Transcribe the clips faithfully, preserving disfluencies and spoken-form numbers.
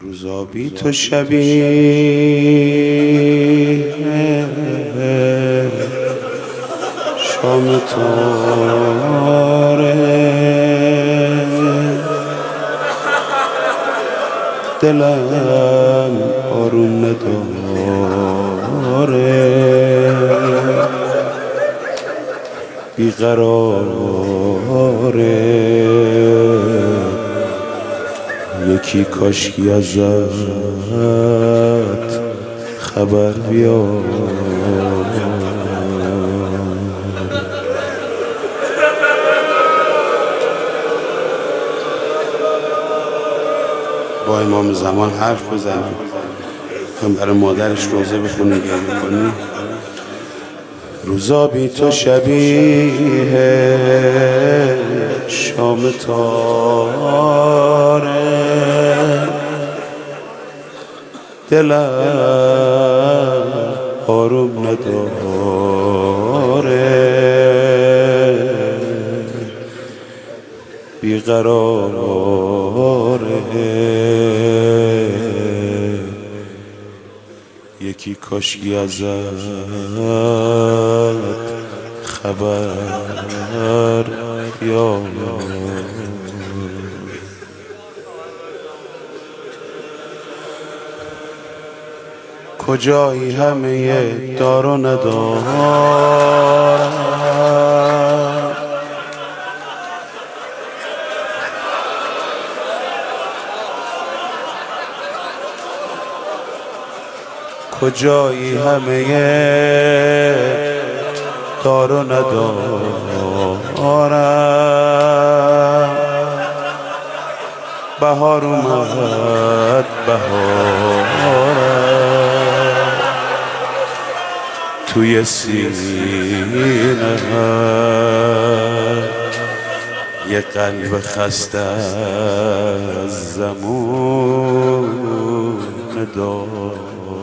روزا بی تو شبیه شام تاره، دلم آروم نداره، بیقراره. یکی کاشکی ازت خبر بیار. با امام زمان حرف بزنی، میخوام برای مادرش روزه بخونی گریه کنی. روزا بی تو شبیه شام تاره، دلم آروم نداره، بیقراره. یکی کاشکی ازت خبر یا کجایی همه دار و ندارم، کجایی همه دار و ندارم. بهار اومد بهارم توی سینه، یه قلب خسته از زمون دار.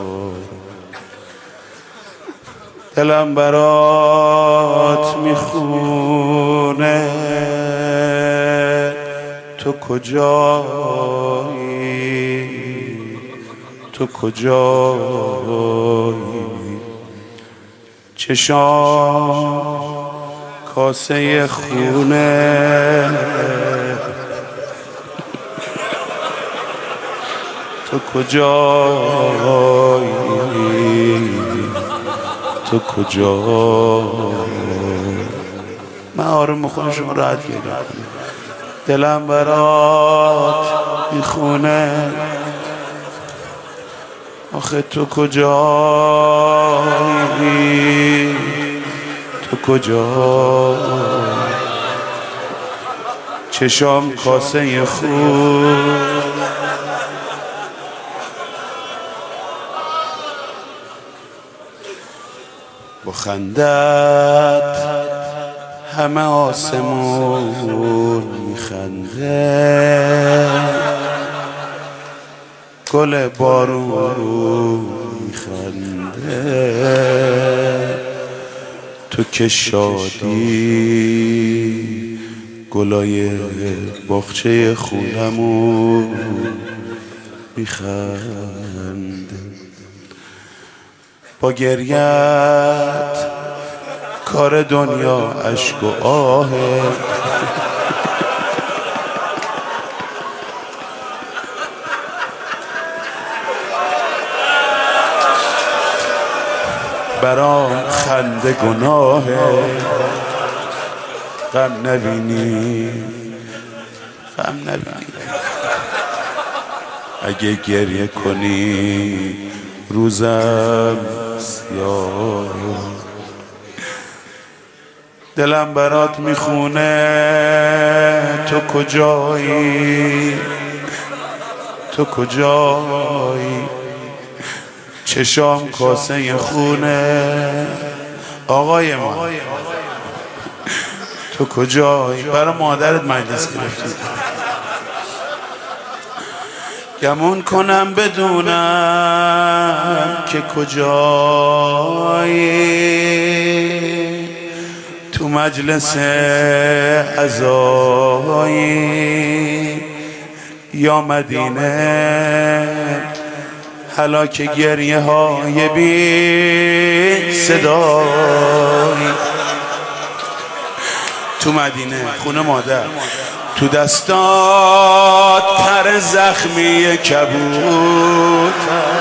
دلم برات میخونه تو کجایی، تو کجایی. چشام کاسه خونه تو کجایی، تو کجا. من آروم میخونم شما راحت گریه کنید. دلم برات میخونه آخه تو کجایی، تو کجا. چشام کاسه خون با خندت همه آسمون میخنده، گل بارون میخنده. تو که شادی گلای باغچه خونمون میخنده. با گریت کار دنیا اشک و آهه، برام خنده گناهه. غم نبینی غم نبینی اگه گریه کنی روزم سیاه. دلم برات میخونه تو کجایی، تو کجایی. چشام کاسه خونه آقای ما، تو کجایی. برای مادرت مجلس گرفتی. گمون کنم بدونم که کجایی، تو مجلس عزایی یا مدینه هلاک گریه های بی صدایی تو مدینه خونه مادر تو دستات پر زخمی کبوتر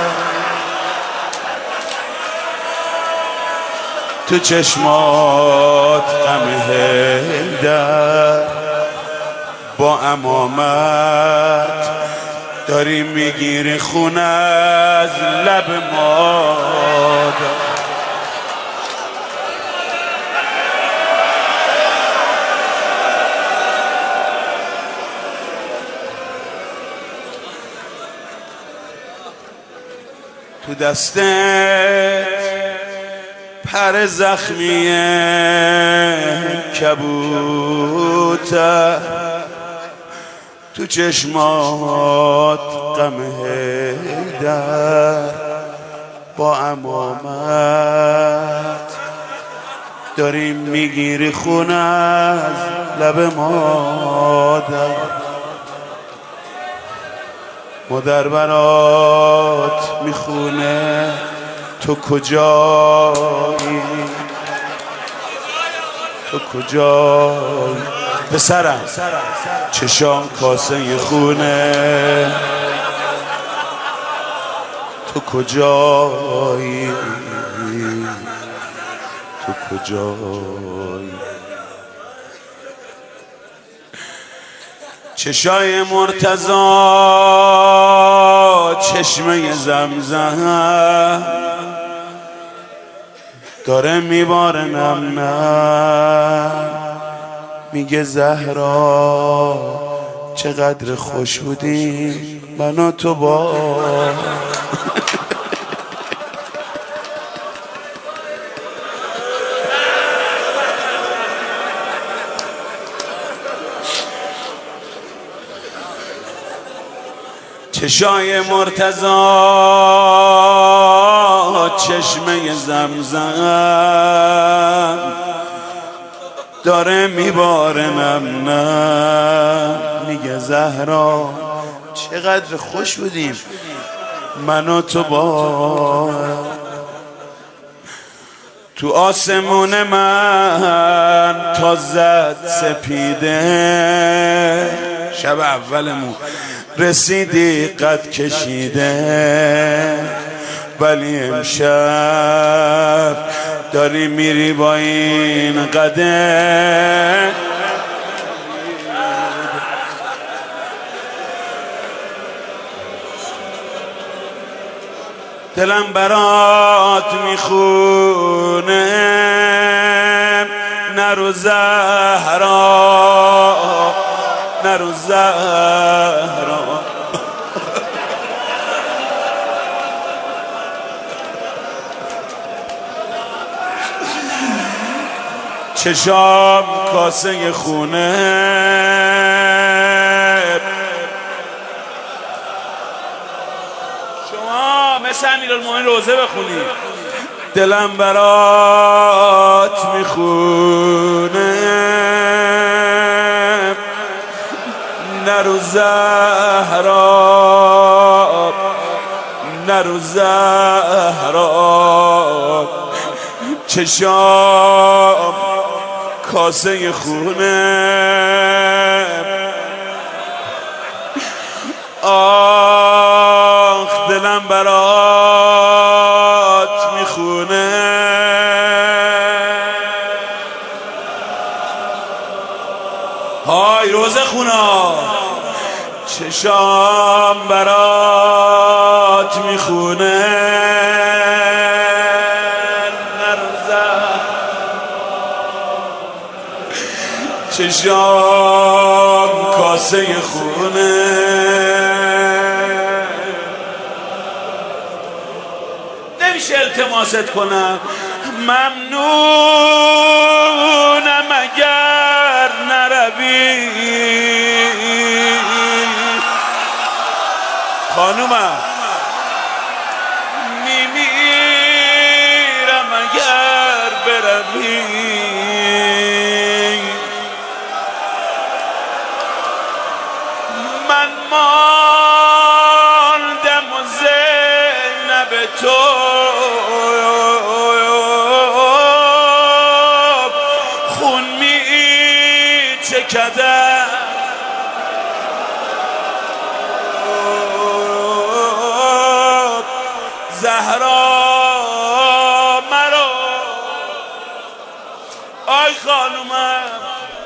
تو چشمات غم حیدر با امامت داری میگیری خون از لب مادر تو دستت پر زخمی کبوتر تو چشمات غم حیدر با امامت داری میگیری خون از لب مادر مادر برات میخونه تو کجایی تو کجایی پسرم چشام کاسه خونه تو کجایی تو کجایی چشای مرتضی چشمه زمزم داره میباره نم نم میگه زهرا چقدر خوش بودیم من و تو با چشای مرتضی چشمه زمزم داره میباره نم نم میگه زهرا چقدر خوش بودیم من و تو با تو آسمون من تا زد سپیده شب اولمون رسیدی قد کشیده ولی امشب داری میری با این قده دلم برات میخونه نرو زهرا نرو زهرا چشام کاسه خونه شما مثل امیرالمومنین روزه بخونی دلم برات میخونه نرو زهرا نرو زهرا چشام کاسه خونه آخ دلم برات میخونه های روزه خونا چشام برات میخونه چشام کاسه خونه نمیشه التماست کنم ممنونم اگر نروی خانومم میمیرم اگر بروی من ما تو خون می چکده زهرا مرا آی خانومم